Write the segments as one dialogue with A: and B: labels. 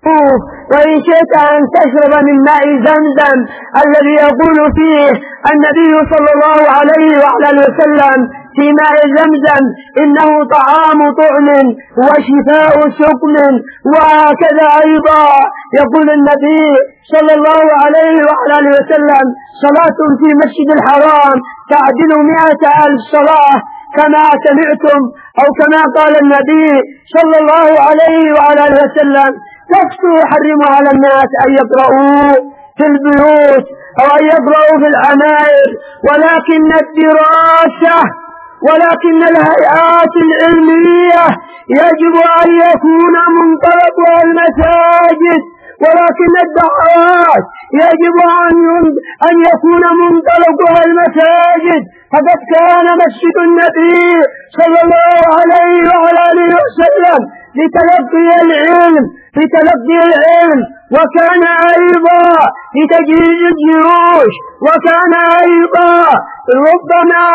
A: وإن شئت أن تشرب من ماء زمزم الذي يقول فيه النبي صلى الله عليه وعلى وسلم في ماء زمزم إنه طعام طعم وشفاء سقم. وهكذا أيضا يقول النبي صلى الله عليه وعلى وسلم صلاة في مسجد الحرام تعدل 100,000 صلاة، كما سمعتم أو كما قال النبي صلى الله عليه وعلى وسلم: لست أحرم على الناس أن يقرؤوا في البيوت أو أن يقرؤوا في العمائر، ولكن الهيئات العلمية يجب أن يكون منطلقها المساجد، ولكن الدعوات يجب أن يكون منطلقها المساجد. فقد كان مسجد النبي صلى الله عليه وعلى وسلم لتلقي العلم، وكان أيضا لتجهيز الجيوش، وكان أيضا ربما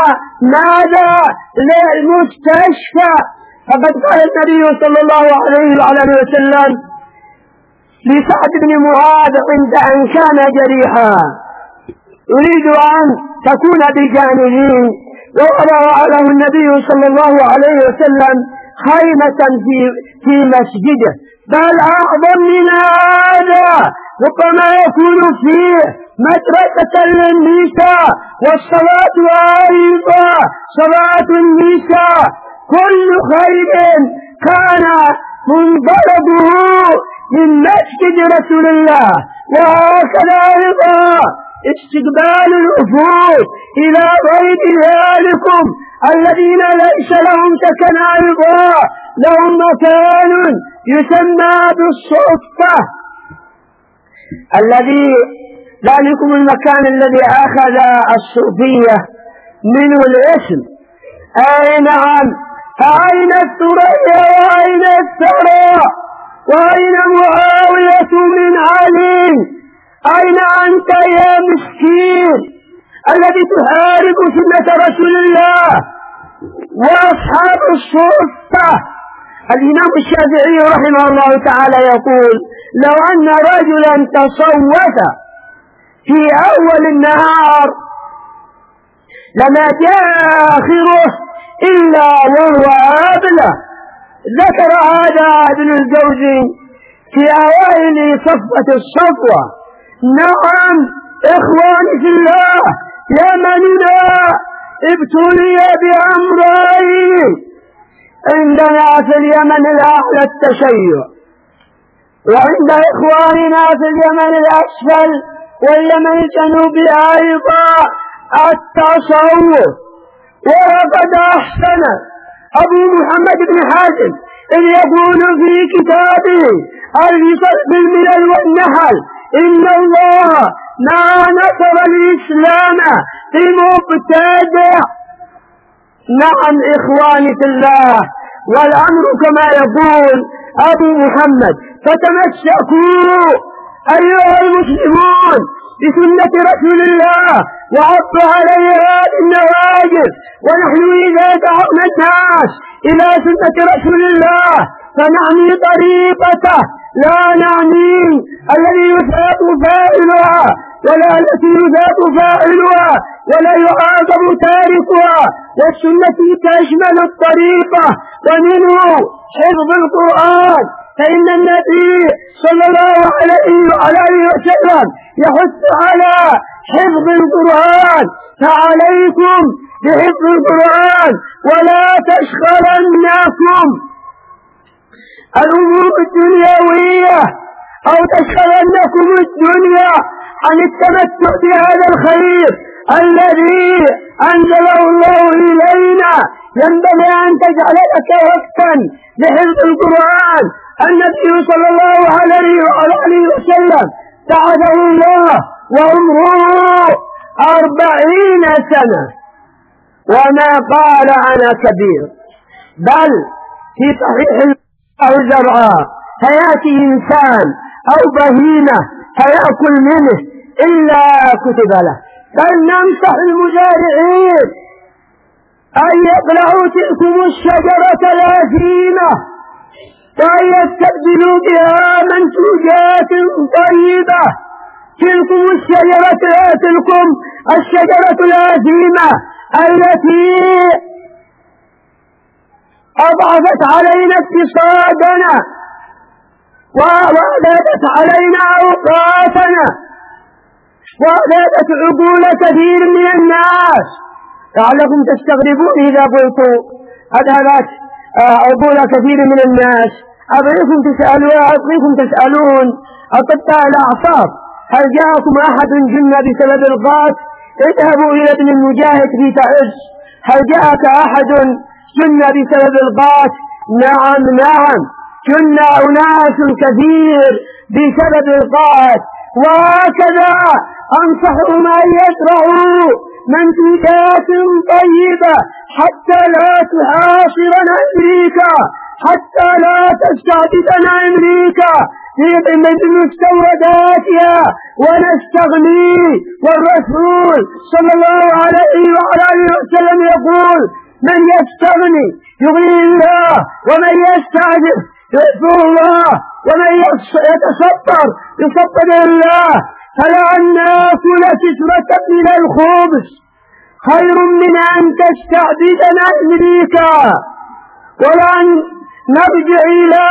A: للمستشفى. فقد قال النبي صلى الله عليه وعلى وسلم لسعد بن معاذ عند أن كان جريحا: أريد أن تكون بجانبي. ووضع له النبي صلى الله عليه وسلم خيمة في مسجده، بل أعظم من هذا، ربما يكون فيه مدرسة للنساء، والصلاة أيضا صلاة النساء. كل خير كان منضبطه من مسجد رسول الله. وهكذا أيضا استقبال الوفود إلى غير ذلكم الذين ليس لهم سكن، أيضا لهم مكان يسمى بالصفة، ذلكم المكان الذي أخذ الصوفية منه الاسم. نعم، فأين الثريا وأين الثرى وأين معاوية من علي؟ أين أنت يا مسكين الذي تحارب سنة رسول الله وأصحاب الصفة؟ الإمام الشافعي رحمه الله تعالى يقول: لو أن رجلا تصوت في أول النهار لما جاء آخره إلا وهو أبله. ذكر هذا ابن الجوزي في أوائل صفة الصفوة. نعم إخواني في الله، يمننا ابتلي بأمرين. عندنا في اليمن الأعلى التشيع، وعند إخواننا في اليمن الأسفل واليمن الجنوبي أيضا التصوف. وقد أحسن أبو محمد بن حاتم إذ يقول في كتابه الفصل في الملل والنحل: إن الله ما نصر الإسلام بمبتدع. نعم إخواني في الله، والأمر كما يقول أبو محمد: فتمسكوا أيها المسلمون بسنة رسول الله وعضوا عليها بالنواجذ. ونحن إذا دعونا الناس إلى سنة رسول الله فنعني طريقته، لا نعني الذي يثاب فاعلها ولا التي يثاب فاعلها ولا يعاقب تاركها. والسنة تشمل الطريقة، ومنه حفظ القرآن، فإن النبي صلى الله عليه وسلم يحث على حفظ القرآن: فعليكم بحفظ القرآن ولا تشغلنكم الأمور الدنيوية أو تشغلنكم الدنيا عن التمتع بهذا الخير الذي أنزله الله إلينا. ينبغي أن تجعل لك وقتا لحفظ القرآن. النبي صلى الله عليه وسلم بعثه الله وعمره 40 سنة وما قال أنا كبير، بل في صحيح أو زرعا فيأتي إنسان أو بهيمة فيأكل منه إلا كتب له. بل ننصح المزارعين أن يقلعوا تلكم الشجرة الأثيمة وأن يستبدلوا بها منتوجات طيبة. تلكم الشجرة الآثيمة التي أضعفت علينا اقتصادنا وأذهبت علينا أوقاتنا وأذهبت عقول كثير من الناس. لعلكم تستغربون إذا قلت أذهبت عقول كثير من الناس. أبغيكم تسألون أطباء الأعصاب هل جاءكم أحد جن بسبب الغاز؟ اذهبوا إلى ابن المجاهد في تعز. هل جاءك أحد جن بسبب الغاز؟ نعم جن أناس كثير بسبب الغاز. وهكذا أنصحهم أن يزرعوا منتوجات طيبة حتى لا تحاصرنا أمريكا، حتى لا تستعبدنا أمريكا في مستورداتها ونستغني. والرسول صلى الله عليه وعلى آله وسلم يقول: من يستغني يغني الله، ومن يستعجل يعفو الله، ومن يتصبر يصبر الله. فلأن نأكل كسرة من الخبز خير من أن تستعبدنا أمريكا، ولأن نرجع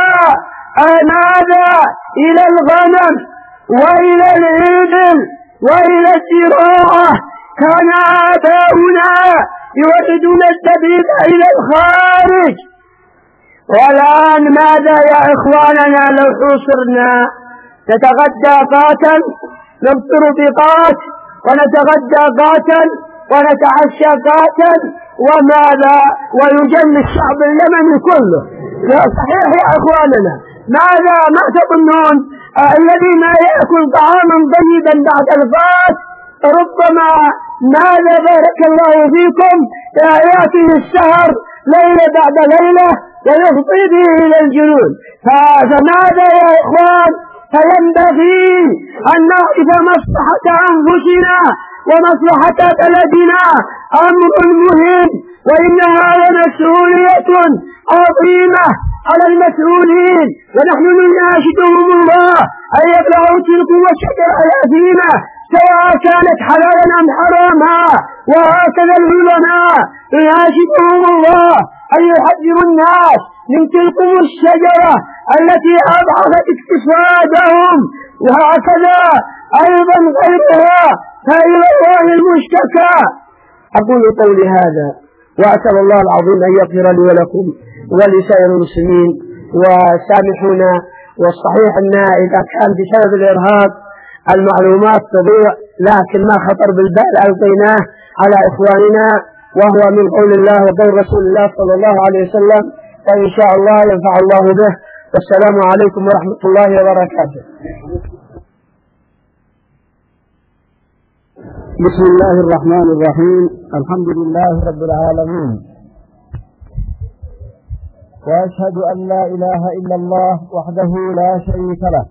A: إلى الغنم وإلى الإبل وإلى الزراعة. كان آباؤنا يوردون الزبيب إلى الخارج. والآن ماذا يا إخواننا لو حوصرنا؟ نتغدى قاتا، نفطر بقات، ونتغدى قاتا، ونتعشى قاتا، وماذا؟ ويجن الشعب اليمني كله. صحيح يا إخواننا؟ ما تظنون؟ الذي ما يأكل طعاما طيبا بعد الغاز ربما بارك الله فيكم يأتي السهر ليلة بعد ليلة ويفضي به إلى الجنون. فماذا يا إخوان؟ فينبغي أن نعرف مصلحة أنفسنا ومصلحة بلدنا، أمر مهم، وإنها مسؤولية عظيمة على المسؤولين. ونحن نناشدهم الله أن يبلغوا تلكم الشجرة الأثيمة سواء كانت حلالا أم حراما. وهكذا العلماء يناشدهم الله أن يحذروا الناس من تلكم الشجرة التي أضعفت اقتصادهم. وهكذا أيضا غيرها، فإلى الله المشتكى. أقول قولي هذا وأسأل الله العظيم أن يغفر لي ولكم ولسائر المسلمين. وسامحونا. والصحيح أن إذا كان بسبب الإرهاب المعلومات تضيع، لكن ما خطر بالبال ألقيناه على إخواننا، وهو من قول الله وقول رسول الله صلى الله عليه وسلم، فإن شاء الله ينفع الله به. والسلام عليكم ورحمة الله وبركاته.
B: بسم الله الرحمن الرحيم. الحمد لله رب العالمين، وأشهد أن لا إله إلا الله وحده لا شريك له،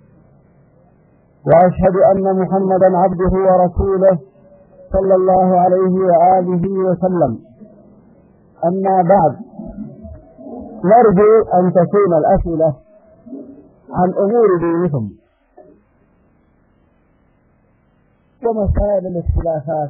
B: وأشهد أن محمدا عبده ورسوله صلى الله عليه وآله وسلم. أما بعد، نرجو أن تكون الأسئلة عن أمور دينكم ومسائل الاختلافات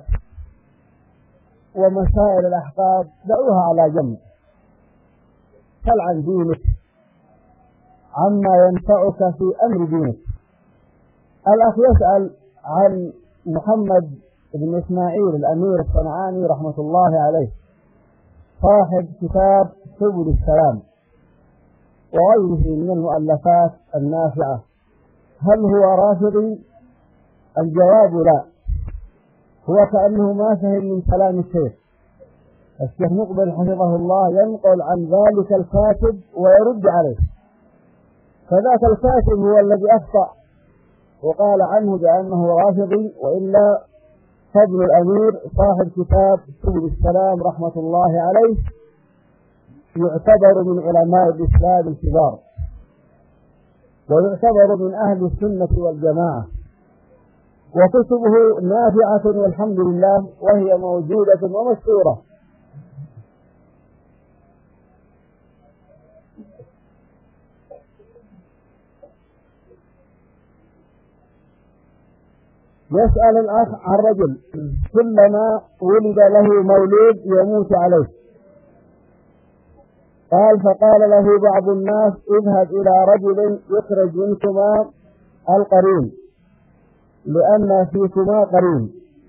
B: ومسائل الأحقاد دعوها على جنب. سل عن دينك، عما ينفعك في أمر دينك. الأخ يسأل عن محمد بن إسماعيل الأمير الصنعاني رحمة الله عليه، صاحب كتاب سبل السلام وغيره من المؤلفات النافعة، هل هو رافضي؟ الجواب لا. هو كأنه ما فهم من كلام الشيخ مقبل حفظه الله ينقل عن ذلك الكاتب ويرد عليه، فذاك الكاتب هو الذي أخطأ وقال عنه بأنه رافضي، وإلا فضل الأمير صاحب كتاب سبل السلام رحمة الله عليه يعتبر من علماء الإسلام الكبار، ويعتبر من أهل السنة والجماعة، وكتبه نافعة والحمد لله، وهي موجودة ومشهورة. يسأل الأخ عن رجل كلما ولد له مولود يموت عليه. فقال له بعض الناس اذهب إلى رجل يخرج منكما القرين لأن فيكما قرين.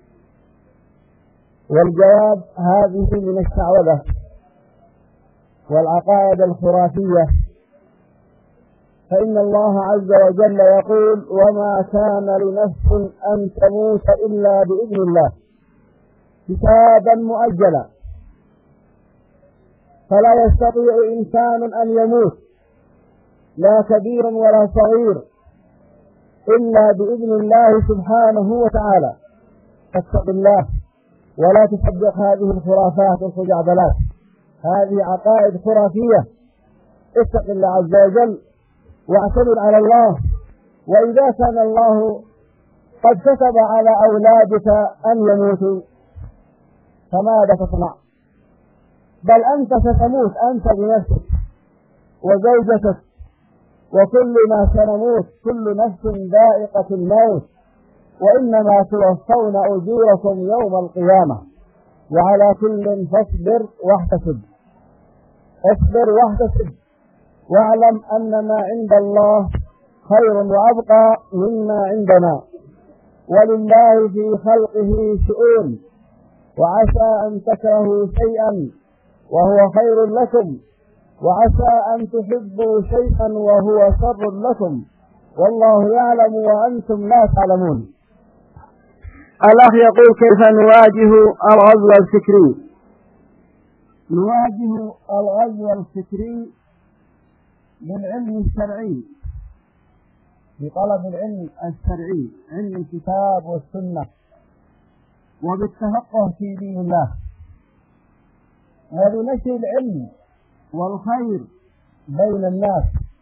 B: والجواب هذه من الشعوذة والعقائد الخرافية، فإن الله عز وجل يقول وما كان لنفس أن تموت إلا بإذن الله كتابا مؤجلا، فلا يستطيع إنسان أن يموت لا كبير ولا صغير إلا بإذن الله سبحانه وتعالى. فاتق الله ولا تصدق هذه الخرافات والخزعبلات، هذه عقائد خرافية. اتق الله عز وجل واعتمد على الله. وإذا كان الله قد كتب على أولادك أن يموتوا فماذا تصنع؟ بل أنت ستموت أنت بنفسك وزوجتك وكلنا سنموت، كل نفس ذائقة الموت، وإنما توفون أجوركم يوم القيامة. وعلى كل فاصبر واحتسب، اصبر واحتسب، واعلم أن ما عند الله خير وأبقى مما عندنا، ولله في خلقه شؤون، وعسى أن تكرهوا شيئا وهو خير لكم، وعسى أن تحبوا شيئا وهو شر لكم، والله يعلم وأنتم لا تعلمون.
A: الأخ يقول كيف نواجه الغزو الفكري؟
B: نواجه الغزو الفكري بالعلم الشرعي، بطلب العلم الشرعي، علم الكتاب والسنة، وبالتفقه في دين الله، وبنشر العلم والخير بين الناس،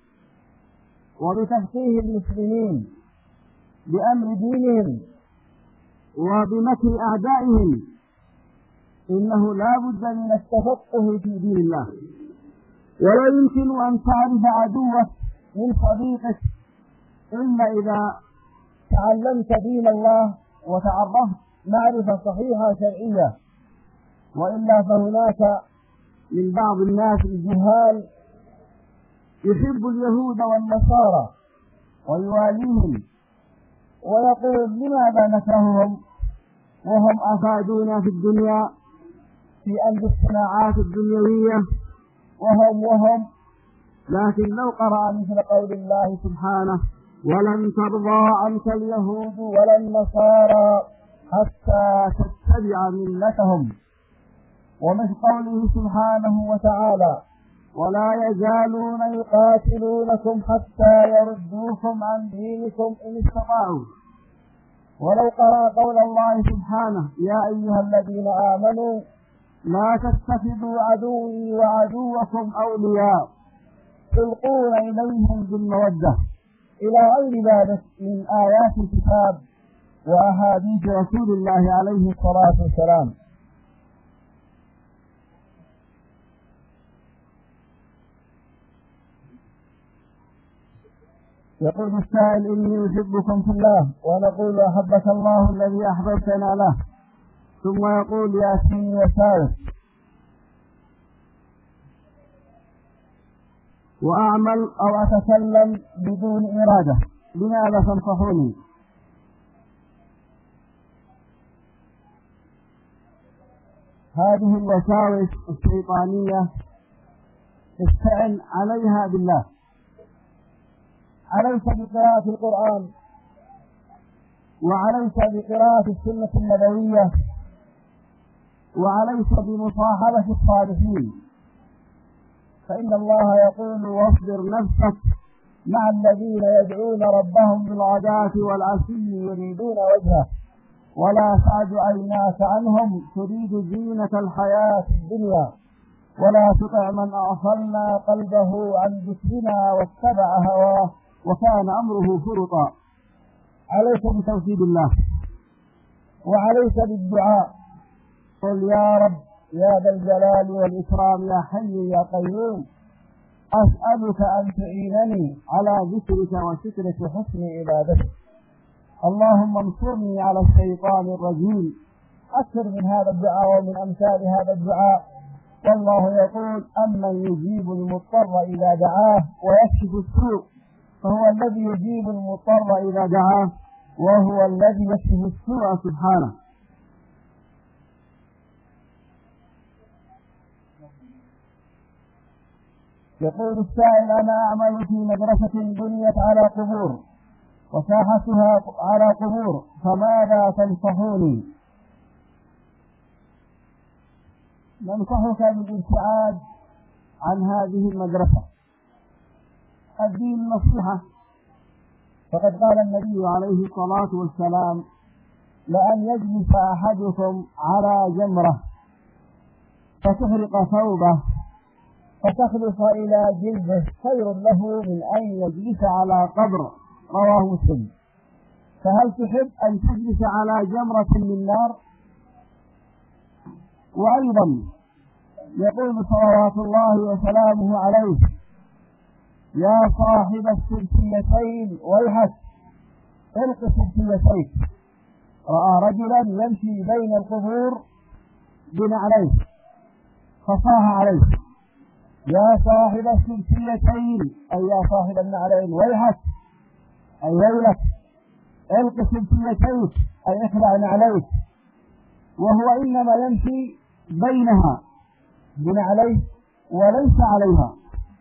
B: وبتفقيه المسلمين بأمر دينهم وبمكر أعدائهم. إنه لا بد من التفقه في دين الله، ولا يمكن أن تعرف عدوك من صديقك إلا إذا تعلمت دين الله وتعرفت معرفة صحيحة شرعية، وإلا فهناك من بعض الناس الجهال يحب اليهود والنصارى ويواليهم ويقول لماذا نكرههم وهم أفادونا في الدنيا في أمر الصناعات الدنيوية وهم لكن لو قرأ مثل قول الله سبحانه ولن ترضى عنك اليهود ولا النصارى حتى تتبع ملتهم، ومثل قوله سبحانه وتعالى ولا يزالون يقاتلونكم حتى يردوكم عن دينكم إن استطاعوا، ولو قرأ قول الله سبحانه يا أيها الذين آمنوا لا تتخذوا عدوي وعدوكم أولياء تلقون إليهم بالمودة، إلى غير ذلك من آيات الكتاب وأحاديث رسول الله عليه الصلاة والسلام. يقول السائل إني أحبكم في الله، ونقول أحبك الله الذي أحببتنا له، ثم يقول ياسين وسائر وأعمل أو أتكلم بدون إرادة، لماذا تنصحوني؟ هذه الوساوس الشيطانية استعن عليها بالله، عليك بقراءة القرآن وعليك بقراءة السنة النبوية وعليك بمصاحبة الصالحين، فإن الله يقول واصبر نفسك مع الذين يدعون ربهم بالغداة والعشي يريدون وجهه ولا تعد عيناك عنهم تريد زينة الحياة الدنيا ولا تطع من أغفلنا قلبه عن ذكرنا واتبع هواه وكان أمره فرطا. عليك بتوحيد الله وعليك بالدعاء، قل يا رب يا ذا الجلال والإكرام يا حي يا قيوم أسألك أن تعينني على ذكرك وشكرك وحسن عبادتك. اللهم انصرني على الشيطان الرجيم. أكثر من هذا الدعاء ومن أمثال هذا الدعاء. والله يقول: أمن يجيب المضطر إذا دعاه ويكشف السوء، فهو الذي يجيب المضطر إذا دعاه وهو الذي يكشف السوء سبحانه. يقول السائل: أنا أعمل في مدرسة بنيت على قبور وساحتها على قبور، فماذا تنصحوني؟ ننصحك بالابتعاد عن هذه المدرسة. الدين النصيحة، فقد قال النبي عليه الصلاة والسلام: لأن يجلس أحدكم على جمرة فتحرق ثوبه فتخلص إلى جلده خير له من أن يجلس على قبر. رواه مسلم. فهل تحب أن تجلس على جمرة من نار؟ وأيضا يقول صلوات الله وسلامه عليه: يا صاحب السلسلتين ويحك، الق سلسلتيك. رأى رجلا يمشي بين القبور بنعليه فصاح عليه: يا صاحب السلسلتين، أي يا صاحب النعلين، ويحك أي ويلك، الق سلسلتيك أي اخلع نعليك. وهو إنما يمشي بينها بنعليه وليس عليها.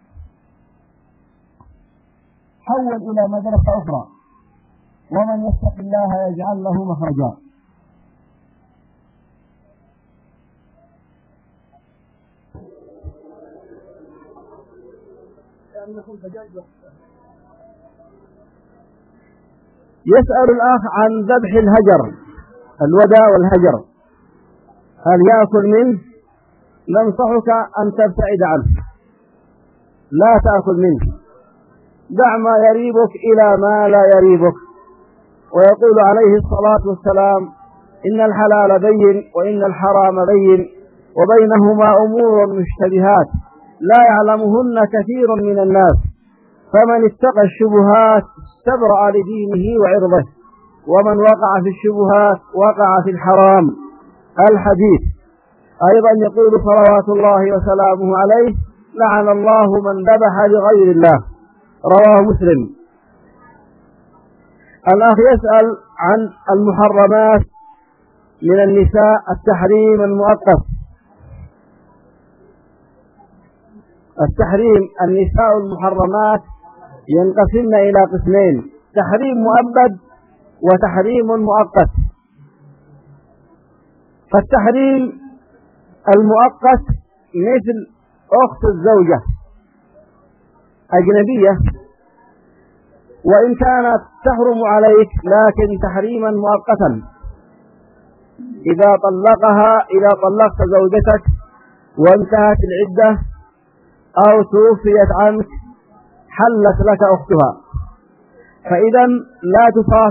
B: حول إلى مدرسة أخرى. ومن يتق الله يجعل له مخرجا.
A: يسأل الأخ عن ذبح الهجر، الودى والهجر، هل يأكل منه؟ ننصحك أن تبتعد عنه، لا تأكل منه، دع ما يريبك إلى ما لا يريبك. ويقول عليه الصلاة والسلام: إن الحلال بين وإن الحرام بين وبينهما أمور مشتبهات لا يعلمهن كثير من الناس، فمن اتقى الشبهات استبرأ لدينه وعرضه، ومن وقع في الشبهات وقع في الحرام. الحديث. أيضا يقول صلوات الله وسلامه عليه: لعن الله من ذبح لغير الله. رواه مسلم. الأخ يسأل عن المحرمات من النساء التحريم المؤقت. التحريم، النساء المحرمات ينقسمن إلى قسمين: تحريم مؤبد وتحريم مؤقت. فالتحريم المؤقت مثل أخت الزوجة أجنبية، وإن كانت تحرم عليك لكن تحريما مؤقتا. إذا طلقت زوجتك وانتهت العدة أو توفيت عنك حلت لك أختها، فإذا لا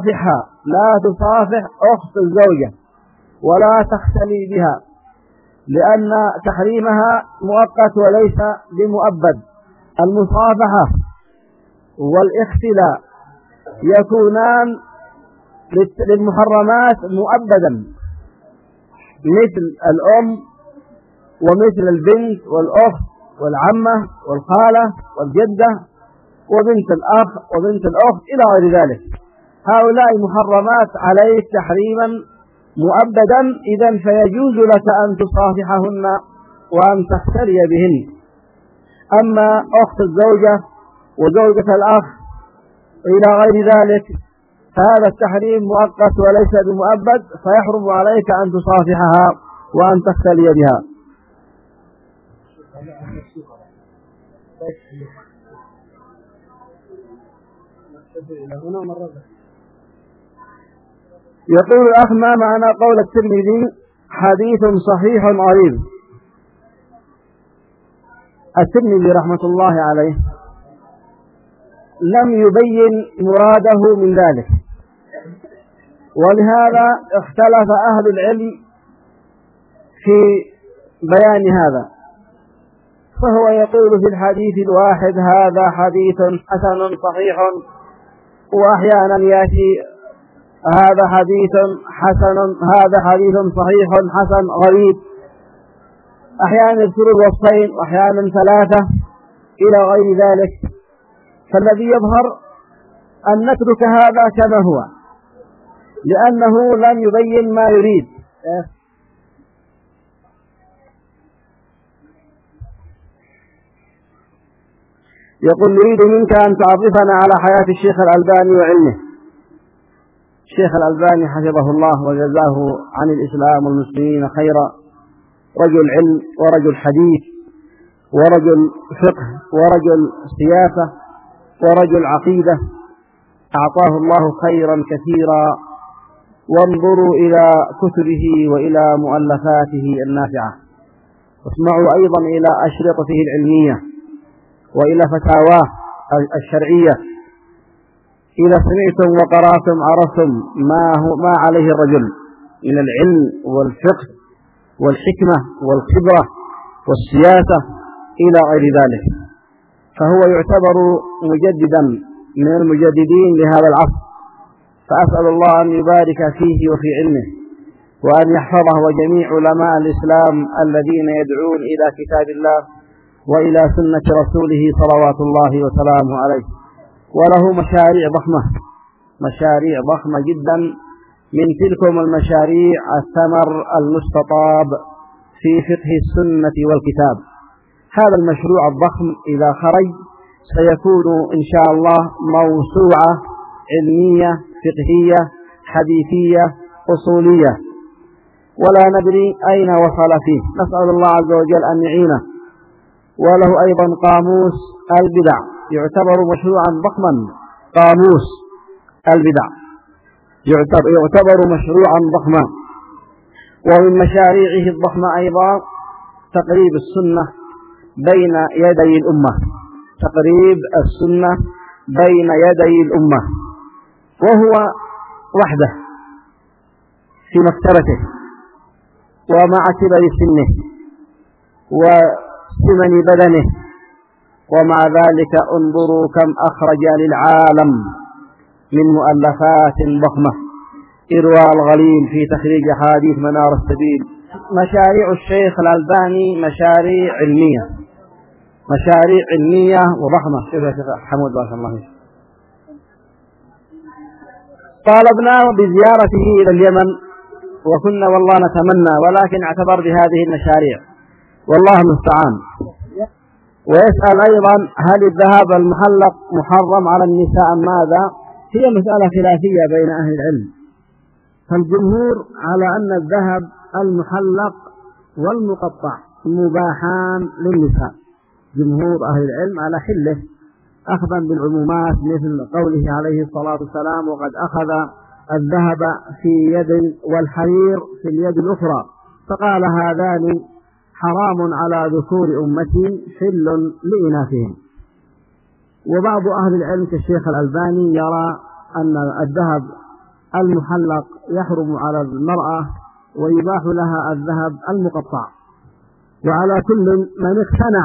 A: تصافح أخت الزوجة ولا تختلي بها، لأن تحريمها مؤقت وليس بمؤبد. المصافحة والاختلاء يكونان للمحرمات مؤبدا، مثل الأم ومثل البنت والأخت والعمة والخالة والجدة وبنت الأخ وبنت الأخت إلى غير ذلك. هؤلاء محرمات عليك تحريما مؤبدا، إذن فيجوز لك أن تصافحهن وأن تختلي بهن. أما أخت الزوجة وزوجة الأخ إلى غير ذلك فهذا التحريم مؤقت وليس بمؤبد، فيحرم عليك أن تصافحها وأن تختلي بها. يقول الأخ: ما معنى قول الترمذي حديث صحيح غريب؟ الترمذي رحمة الله عليه لم يبين مراده من ذلك، ولهذا اختلف أهل العلم في بيان هذا. فهو يقول في الحديث الواحد: هذا حديث حسن صحيح، وأحيانا يأتي
B: هذا حديث حسن، هذا حديث صحيح حسن غريب، أحيانا يذكر الوصفين وأحيانا ثلاثة إلى غير ذلك. فالذي يظهر أن نترك هذا كما هو، لأنه لم يبين ما يريد. يقول: نريد منك أن تعرفنا على حياة الشيخ الألباني وعلمه. الشيخ الألباني حفظه الله وجزاه عن الإسلام والمسلمين خيرا، رجل علم ورجل حديث ورجل فقه ورجل سياسة ورجل عقيدة، أعطاه الله خيرا كثيرا. وانظروا إلى كتبه وإلى مؤلفاته النافعة، واسمعوا أيضا إلى أشرطته العلمية وإلى فتاواه الشرعية. إذا سمعتم وقرأتم عرفتم ما عليه الرجل من العلم والفقه والحكمة والخبرة والسياسة إلى غير ذلك، فهو يعتبر مجددا من المجددين لهذا العصر. فأسأل الله أن يبارك فيه وفي علمه، وأن يحفظه وجميع علماء الإسلام الذين يدعون إلى كتاب الله وإلى سنة رسوله صلوات الله وسلامه عليه. وله مشاريع ضخمة، مشاريع ضخمة جدا، من تلكم المشاريع الثمر المستطاب في فقه السنة والكتاب. هذا المشروع الضخم إذا خرج سيكون إن شاء الله موسوعة علمية فقهية حديثية أصولية، ولا ندري أين وصل فيه. نسأل الله عز وجل أن يعينه. وله أيضا قاموس البدع، يعتبر مشروعا ضخما. قاموس البدع يعتبر مشروعا ضخما. ومن مشاريعه الضخمة أيضا تقريب السنة بين يدي الأمة، تقريب السنة بين يدي الأمة، وهو وحده في مكتبته ومع كبر سنه وسمن بدنه، ومع ذلك انظروا كم أخرج للعالم من مؤلفات ضخمة. إرواء الغليل في تخريج حديث منار السبيل. مشاريع الشيخ الألباني مشاريع علمية، مشاريع علمية وضخمة. شوف يا شيخ حمود بارك الله فيك. طالبنا بزيارته إلى اليمن وكنا والله نتمنى، ولكن اعتبر بهذه المشاريع والله المستعان. ويسأل أيضا: هل الذهب المحلق محرم على النساء أم ماذا؟ هي مسألة خلافية بين أهل العلم، فالجمهور على أن الذهب المحلق والمقطع مباحان للنساء، جمهور أهل العلم على حله، أخذا بالعمومات مثل قوله عليه الصلاة والسلام: وقد أخذ الذهب في يد والحرير في اليد الأخرى، فقال: هذان حرام على ذكور أمتي حل لإناثهم. وبعض أهل العلم كالشيخ الألباني يرى أن الذهب المحلق يحرم على المرأة ويباح لها الذهب المقطع. وعلى كل من اقتنع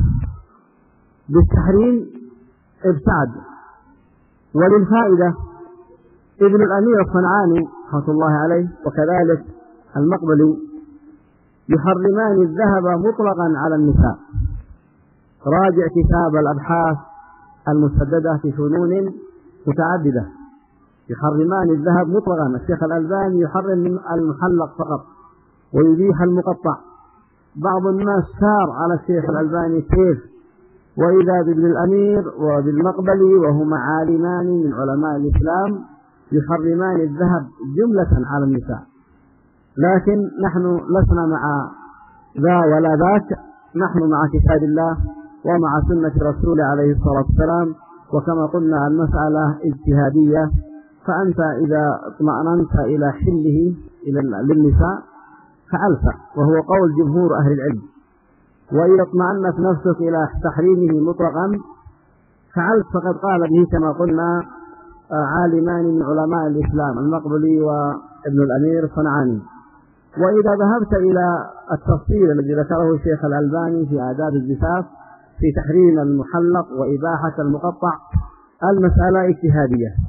B: بالتحريم ابتعد. وللفائدة ابن الأمير الصنعاني رحمة الله عليه وكذلك المقبلي يحرمان الذهب مطلقا على النساء. راجع كتاب الأبحاث المسددة في فنون متعددة، يحرمان الذهب مطلقا. الشيخ الألباني يحرم المحلق فقط ويبيح المقطع. بعض الناس سار على الشيخ الألباني كيف، وإذا بابن الأمير وبالمقبلي وهما عالمان من علماء الإسلام يحرمان الذهب جملة على النساء. لكن نحن لسنا مع ذا ولا ذاك، نحن مع كتاب الله ومع سنة رسوله عليه الصلاة والسلام. وكما قلنا المسألة اجتهادية، فأنت إذا اطمأننت إلى حله للنساء فعلت، وهو قول جمهور أهل العلم. وإذا اطمأنت نفسك إلى تحريمه مطلقا فعلت، فقد قال به كما قلنا عالمان من علماء الإسلام المقبلي وابن الأمير الصنعاني. وإذا ذهبت إلى التفصيل الذي ذكره الشيخ الألباني في آداب الزفاف في تحريم المحلق وإباحة المقطع، المسألة اجتهادية،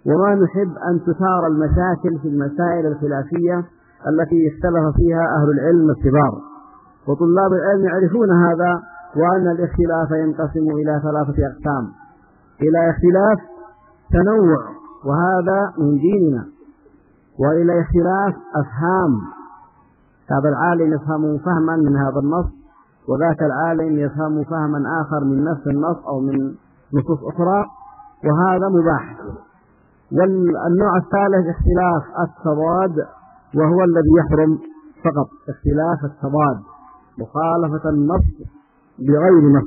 B: وما نحب أن تثار المشاكل في المسائل الخلافية التي اختلف فيها أهل العلم الكبار، وطلاب العلم يعرفون هذا، وأن الاختلاف ينقسم إلى 3 أقسام: إلى اختلاف تنوع وهذا من ديننا، وإلى اختلاف أفهام، هذا العالم يفهم فهما من هذا النص وذاك العالم يفهم فهما آخر من نفس النص أو من نصوص أخرى، وهذا مباح. والنوع الثالث اختلاف التضاد، وهو الذي يحرم فقط، اختلاف التضاد، مخالفة النص بغير نص.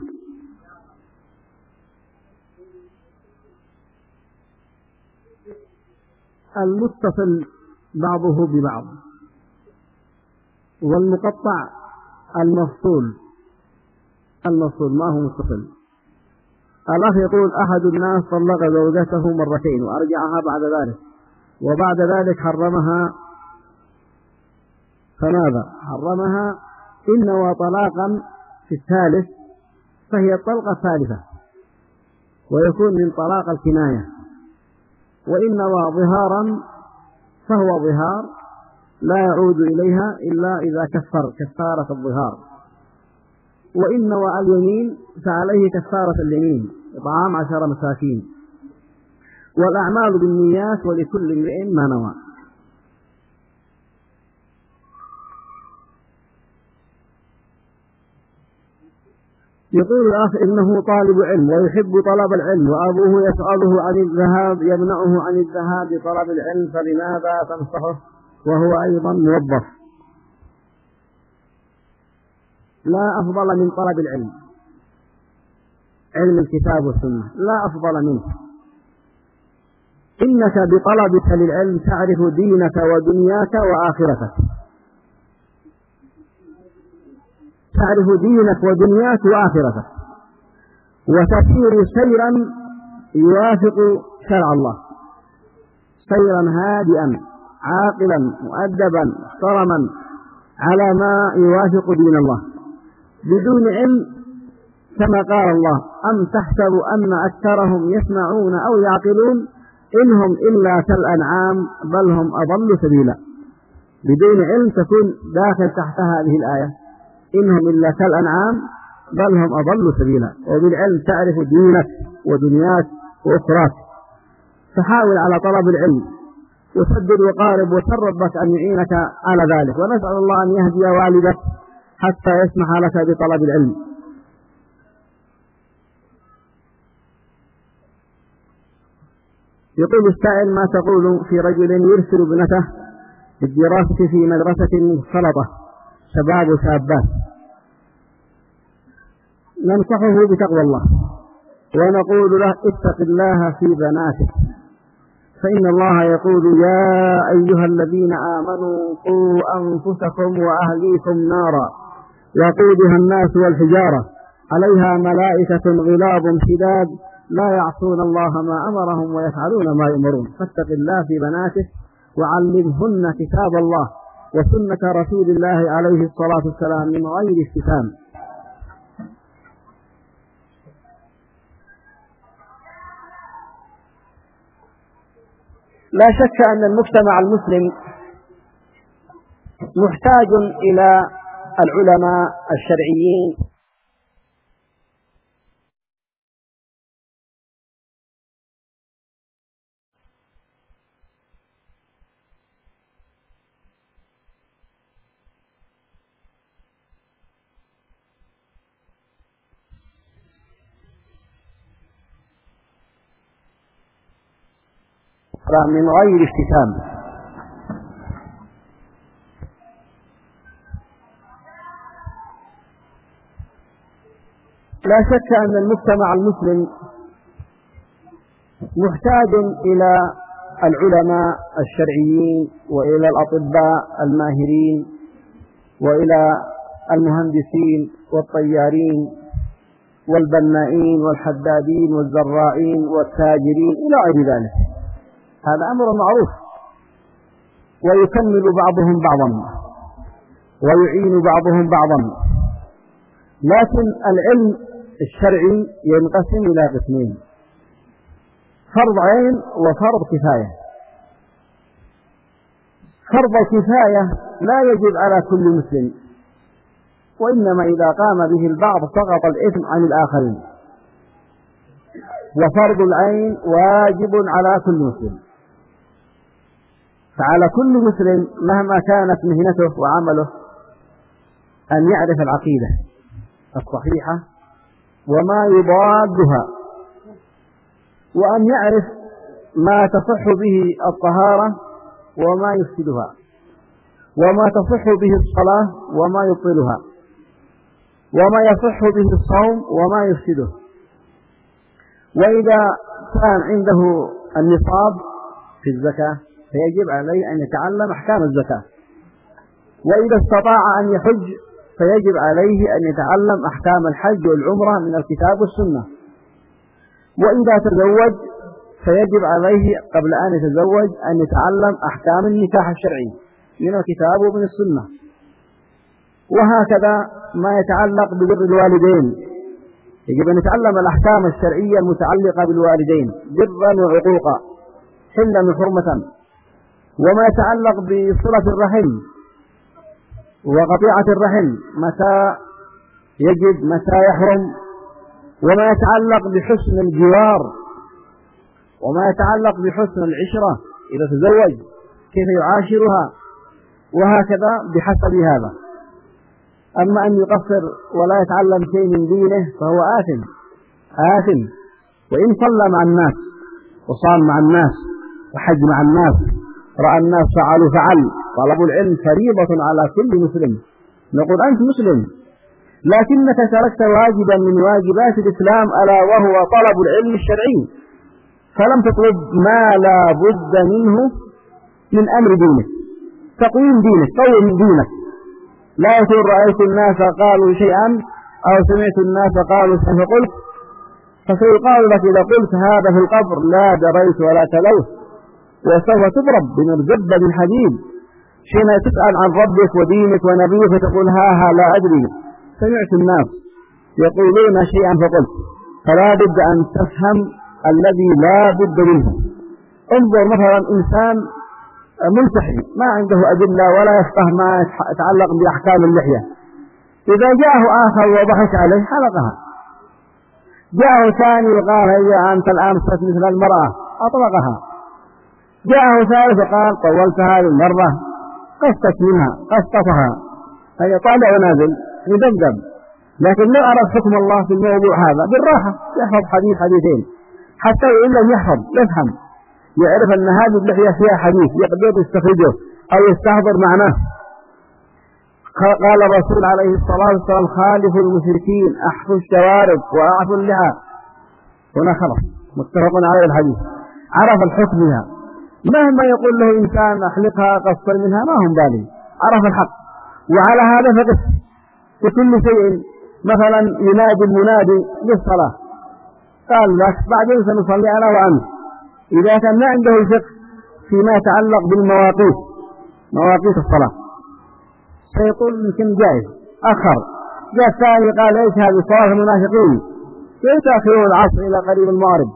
B: المتصل بعضه ببعض، والمقطع المفصول ما هو متصل. الأخ يقول: أحد الناس طلق زوجته 2 مرتين وأرجعها بعد ذلك، وبعد ذلك حرمها، فماذا؟ حرمها إن نوى طلاقا في الثالث فهي الطلقة الثالثة، ويكون من طلاق الكناية. وإن نوى ظهارا فهو ظهار لا يعود إليها إلا إذا كفارة الظهار. وإن نوى اليمين فعليه كفارة اليمين، إطعام 10 مساكين. والأعمال بالنيات ولكل امرئ ما نوى. يقول الأخ: إنه طالب علم ويحب طلب العلم، وأبوه يسأله عن الذهاب، يمنعه عن الذهاب لطلب العلم، فلماذا تنصحه وهو أيضا موظف؟ لا أفضل من طلب العلم، علم الكتاب والسنة لا أفضل منه. إنك بطلبك للعلم تعرف دينك ودنياك وآخرتك، تعرف دينك ودنياك وآخرتك، وتسير سيرا يوافق شرع الله، سيرا هادئا عاقلا مؤدبا محترما على ما يوافق دين الله، بدون علم، كما قال الله: أم تحسب أن أكثرهم يسمعون أو يعقلون إنهم إلا كالأنعام بل هم أضل سبيلا. بدون علم تكون داخل تحت هذه الآية: إنهم إلا كالأنعام بل هم أضل سبيلا. وبالعلم تعرف دينك ودنياك وأخراك. فحاول على طلب العلم وسدد وقارب، وسر ربك أن يعينك على ذلك، ونسأل الله أن يهدي والدك حتى يسمح لك بطلب العلم. يقول السائل: ما تقول في رجل يرسل ابنته للدراسة في مدرسة مختلطة شباب وشابات؟ ننصحه بتقوى الله ونقول له: اتق الله في بناتك، فإن الله يقول: يا أيها الذين آمنوا قوا أنفسكم وأهليكم نارا وقودها الناس والحجارة عليها ملائكة غلاظ شداد لا يعصون الله ما أمرهم ويفعلون ما يؤمرون. فاتق الله في بناتك وعلمهن كتاب الله وسنة رسول الله عليه الصلاة والسلام من غير استثناء. لا شك أن المجتمع المسلم محتاج إلى العلماء الشرعيين من غير افتتام. لا شك أن المجتمع المسلم محتاج إلى العلماء الشرعيين وإلى الأطباء الماهرين وإلى المهندسين والطيارين والبنائين والحدادين والزراعين والتاجرين إلى غير ذلك. هذا أمر معروف، ويكمل بعضهم بعضا ويعين بعضهم بعضا. لكن العلم الشرعي ينقسم إلى قسمين: فرض عين وفرض كفاية. فرض الكفاية لا يجب على كل مسلم، وإنما إذا قام به البعض سقط الإثم عن الآخرين. وفرض العين واجب على كل مسلم، فعلى كل مسلم مهما كانت مهنته وعمله أن يعرف العقيدة الصحيحة وما يضادها، وأن يعرف ما تصح به الطهارة وما يفسدها، وما تصح به الصلاة وما يبطلها، وما يصح به الصوم وما يفسده. وإذا كان عنده النصاب في الزكاة فيجب عليه أن يتعلم أحكام الزكاة، وإذا استطاع أن يحج فيجب عليه أن يتعلم أحكام الحج والعمرة من الكتاب والسنة. وإذا تزوج فيجب عليه قبل أن يتزوج أن يتعلم أحكام النكاح الشرعي من الكتاب ومن السنة. وهكذا ما يتعلق ببر الوالدين، يجب أن يتعلم الأحكام الشرعية المتعلقة بالوالدين برا وعقوقا، حلا وحرمة. وما يتعلق بصلة الرحم وقطيعة الرحم متى يجب متى يحرم، وما يتعلق بحسن الجوار، وما يتعلق بحسن العشرة إذا تزوج كيف يعاشرها، وهكذا بحسب هذا. أما أن يقصر ولا يتعلم شيء من دينه فهو آثم. وإن صلى مع الناس وصام مع الناس وحج مع الناس، رأى الناس فعلوا فعل. طلب العلم فريضة على كل مسلم. نقول أنت مسلم لكنك تركت واجبا من واجبات الإسلام ألا وهو طلب العلم الشرعي، فلم تطلب ما لا بد منه من أمر دينك، تقويم دينك، قوم دينك. لا يقول رأيت الناس قالوا شيئا أو سمعت الناس قالوا شيئا فقلت، فسيقال لك إذا قلت هذا في القبر لا دريت ولا تلوت، وسوف تضرب بمرزبة الحديد حين تسأل عن ربك ودينك ونبيك فتقول ها لا أدري، سمعت الناس يقولون شيئا فقلت. فلا بد أن تفهم الذي لا بد منه. انظر مثلا إنسان ملتحي ما عنده أدلة ولا يفقه ما يتعلق بأحكام اللحية، إذا جاءه آخر وضحك عليه حلقها، جاءه ثاني وقال هي أنت الآن صرت مثل المرأة أطلقها، جاءه ثالث وقال طولت هذه المرة قصت منها قصتها، هي طالع ونازل يدمدم. لكن لو أراد حكم الله في الموضوع هذا بالراحة يحفظ حديث حديثين، حتى إن لم يحفظ يفهم يعرف أن هذه اللحية فيها حديث يقدر يستخرجه أو يستحضر معناه. قال الرسول عليه الصلاة والسلام خالفوا المشركين أحفوا الشوارب وأعفوا اللحى. هنا خلاص متفق على الحديث، عرف الحكم بها. مهما يقول له إنسان أحلقها قصر منها ما هم بالي، عرف الحق. وعلى هذا فقط بكل شيء. مثلا ينادي المنادي بالصلاة قال لك بعدين سنصلي أنا وأنت، إذا كان ما عنده الفقه فيما يتعلق بالمواقيت مواقيت الصلاة سيقول يمكن جائز أخر. جاء الثاني قال إيش هذه صلاة المنافقين كيف تأخرون العصر إلى قريب المغرب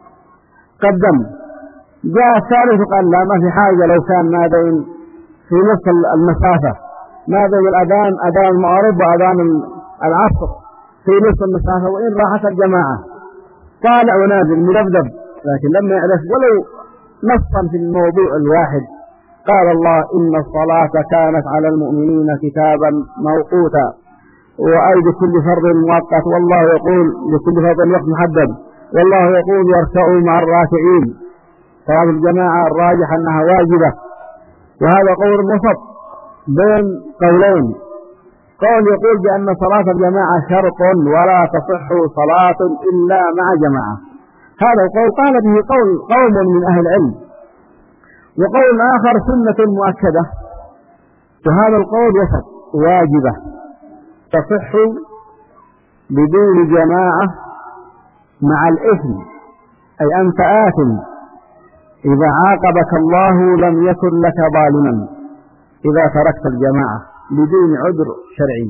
B: قدم. جاء الثالث قال لا ما في حاجة لو كان ما بين في نصف المسافة ما بين الأذان أذان المغرب وأذان العصر في نصف المسافة وإن راحت الجماعة طالع ونازل مذبذب. لكن لما يعرف ولو نصا في الموضوع الواحد قال الله إن الصلاة كانت على المؤمنين كتابا موقوتا وأي بكل فرض مؤقت، والله يقول لكل فرض وقت محدد، والله يقول يركعوا مع الراكعين. صلاة الجماعة الراجح أنها واجبة، وهذا قول وسط بين قولين. قول يقول بأن صلاة الجماعة شرط ولا تصح صلاة إلا مع جماعة، هذا القول قال به قوم من أهل العلم، وقول آخر سنة مؤكدة، وهذا القول وسط واجبة تصح بدون جماعة مع الإثم، أي أنت آثم إذا عاقبك الله لم يكن لك ظالما إذا تركت الجماعة بدون عذر شرعي.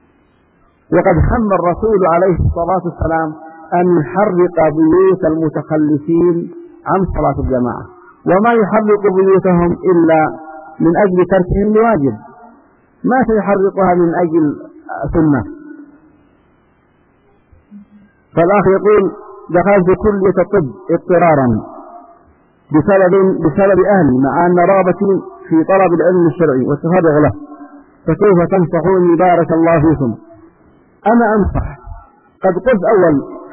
B: وقد هم الرسول عليه الصلاة والسلام أن يحرق بيوت المتخلفين عن صلاة الجماعة، وما يحرق بيوتهم إلا من أجل تركهم لواجب، ما سيحرقها من أجل سنة. فالأخ يقول دخلت كلية الطب اضطرارا بسبب أهلي، مع أن رغبتي في طلب العلم الشرعي والتفرغ له، فكيف تنصحوني بارك الله فيكم؟ أنا أنصح، قد قلت أول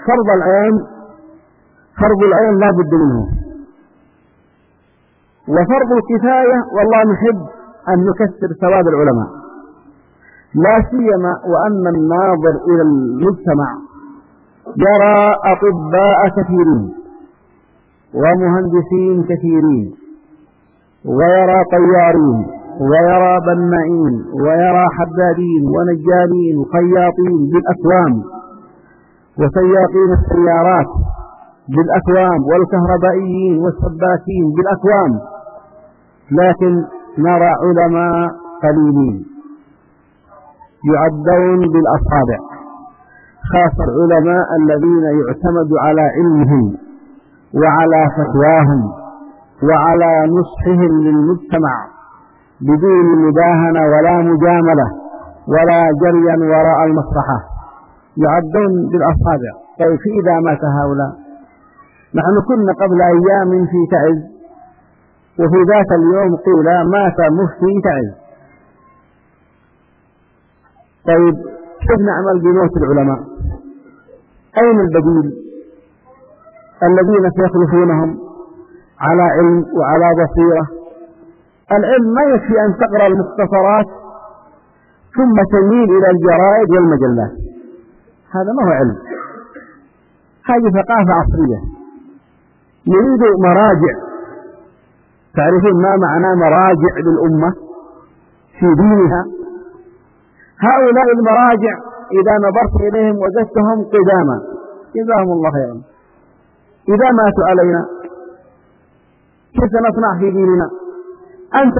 B: فرض العين لا بد منه، وفرض الكفاية والله نحب أن نكثر ثواب العلماء، لا سيما وأن الناظر إلى المجتمع يرى أطباء كثيرين ومهندسين كثيرين، ويرى طيارين، ويرى بنائين، ويرى حدادين ونجارين وخياطين بالأكوام، وسياقين السيارات بالأكوام، والكهربائيين والسباكين بالأكوام، لكن نرى علماء قليلين يعدون بالأصابع، خاصة العلماء الذين يعتمد على علمهم وعلى فتواهم وعلى نصحهم للمجتمع بدون مداهنة ولا مجاملة ولا جريا وراء المصلحة، يعدون بالأصابع. طيب إذا مات هؤلاء، نحن كنا قبل أيام في تعز، وفي ذات اليوم قيل مات مفتي تعز. طيب كيف نعمل بموت العلماء؟ أين البديل الذين سيخلفونهم على علم وعلى بصيرة؟ العلم ما يكفي أن تقرأ المختصرات ثم تميل إلى الجرائد والمجلات، هذا ما هو علم، هذه ثقافة عصرية. نريد مراجع، تعرفون ما معنى مراجع للأمة في دينها؟ هؤلاء المراجع إذا نظرت إليهم وجدتهم قداما جزاهم الله خيرا، إذا ماتوا علينا كيف نصنع في ديننا؟ أنت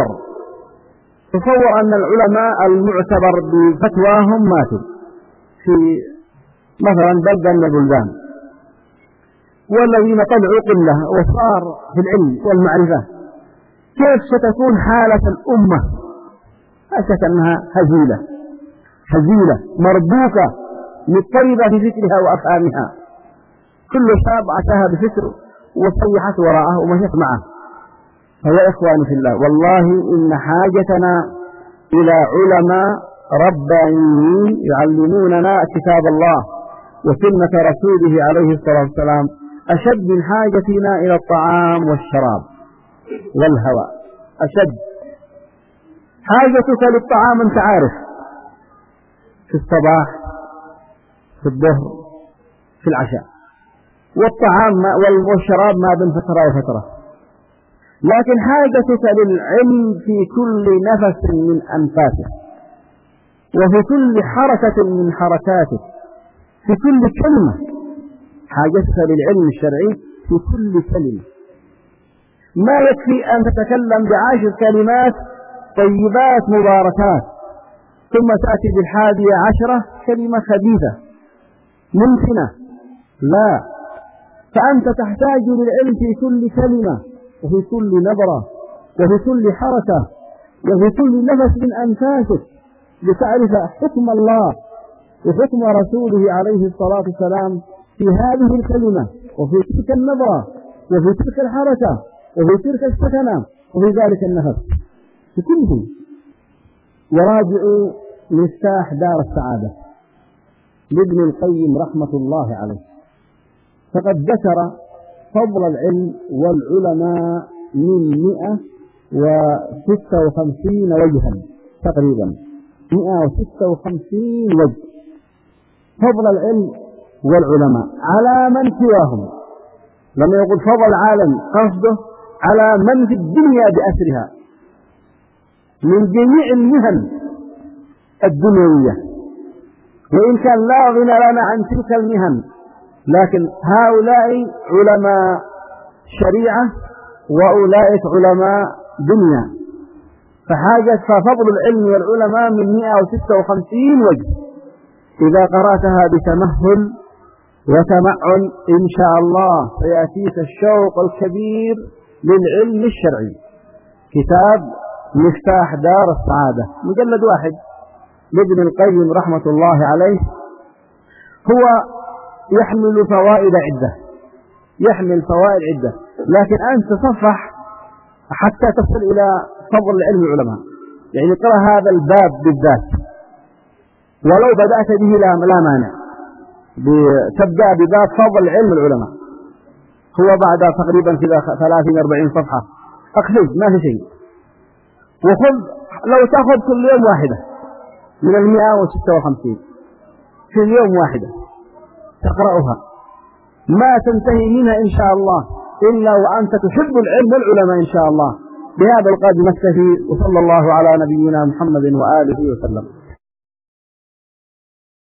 B: تصور أن العلماء المعتبر بفتواهم ماتوا في مثلا بلدة من البلدان، والذين طلعوا قلة وصار في العلم والمعرفة، كيف ستكون حالة الأمة؟ أشك أنها هزيلة مربوكة مضطربة في فكرها وأفهامها، كل شاب أتاها بفكر وصيحت وراءه ومشت معه. فيا إخواني في الله، والله إن حاجتنا إلى علماء ربانيين يعلموننا كتاب الله وسنة رسوله عليه الصلاة والسلام أشد من حاجتنا إلى الطعام والشراب والهواء. أشد حاجتك للطعام أنت عارف، في الصباح، في الظهر، في العشاء، والطعام والشراب ما بين فترة وفترة، لكن حاجتك للعلم في كل نفس من أنفاسك، وفي كل حركة من حركاتك، في كل كلمة. حاجتك للعلم الشرعي في كل كلمة. ما يكفي أن تتكلم ب10 كلمات طيبات مباركات ثم تأتي ب11 كلمة خبيثة ممكنة، لا، فأنت تحتاج للعلم في كل كلمة وفي كل نبرة وفي كل حركة وفي كل نفس من أنفاسك، لتعرف حكم الله وحكم رسوله عليه الصلاة والسلام في هذه الكلمة وفي تلك النبرة وفي تلك الحركة وفي تلك السكنة وفي ذلك النفس، في كله. وراجعوا مفتاح دار السعادة لابن القيم رحمة الله عليه، فقد ذكر فضل العلم والعلماء من 156 وجها تقريبا، 156 وجه فضل العلم والعلماء على من سواهم. لما يقول فضل العالم قصده على من في الدنيا بأسرها من جميع المهن الدنيوية، وإن كان لا غنى لنا عن تلك المهن، لكن هؤلاء علماء شريعة وأولئك علماء دنيا. ففضل العلم والعلماء من 156 وجه، إذا قرأتها بتمهل وتمعن إن شاء الله سيأتيك الشوق الكبير للعلم الشرعي. كتاب مفتاح دار السعادة مجلد واحد لابن القيم رحمة الله عليه، هو يحمل فوائد عدة، لكن أنت تصفح حتى تصل إلى فضل علم العلماء. يعني اقرأ هذا الباب بالذات، ولو بدأت به لا مانع، تبدأ بباب فضل علم العلماء، هو بعد تقريبا كذا 30-40 صفحة، أقفز ما في شيء. وخذ لو تأخذ كل يوم واحدة من 156 في اليوم واحدة تقرأها ما تنتهي منها إن شاء الله إلا وأنت تحب العلم والعلماء إن شاء الله. بهذا القدر نكتفي، وصلى الله على نبينا محمد وآله وسلم.